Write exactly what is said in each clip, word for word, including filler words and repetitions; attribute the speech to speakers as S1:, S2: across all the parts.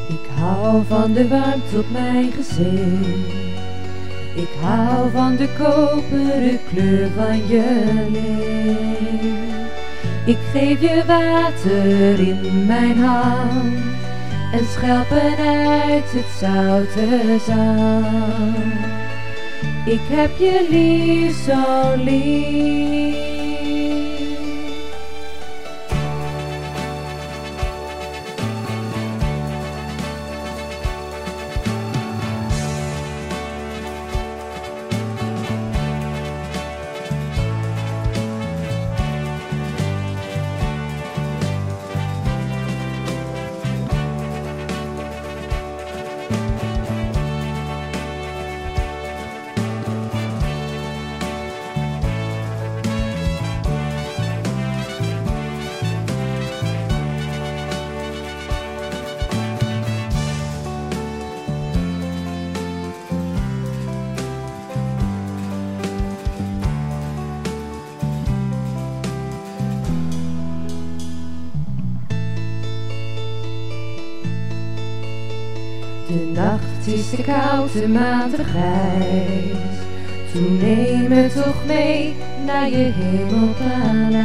S1: Ik hou van de warmte op mijn gezicht. Ik hou van de koperen kleur van je licht. Ik geef je water in mijn hand en schelpen uit het zoute zand. Ik heb je lief, zo lief. De nacht is te koud, de maan te grijs. Toen neem me toch mee naar je hemelpaleis.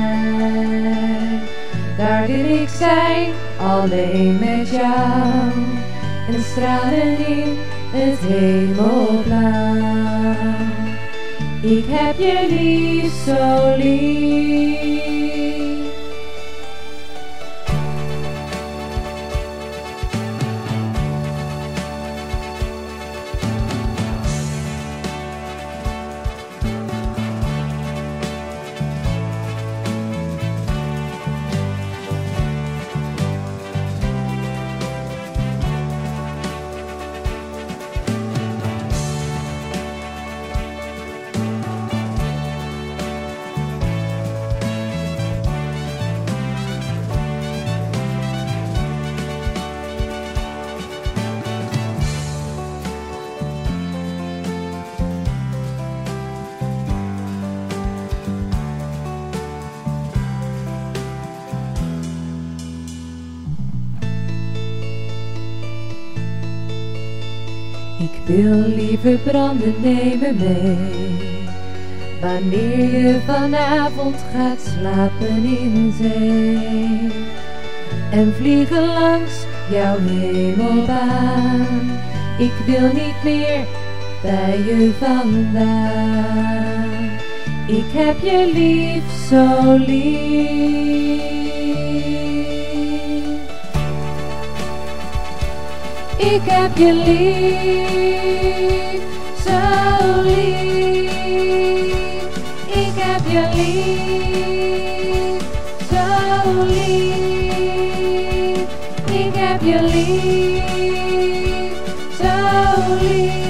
S1: Daar wil ik zijn, alleen met jou, en stralen in het hemelblauw. Ik heb je lief, zo lief. Ik wil liever branden, neem me mee, wanneer je vanavond gaat slapen in zee. En vliegen langs jouw hemelbaan, ik wil niet meer bij je vandaan. Ik heb je lief, zo lief. Ik heb je lief, zo lief. Ik heb je lief, zo lief. Ik heb je lief, zo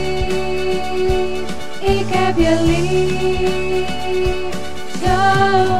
S1: lief. Ik heb je lief, zo lief.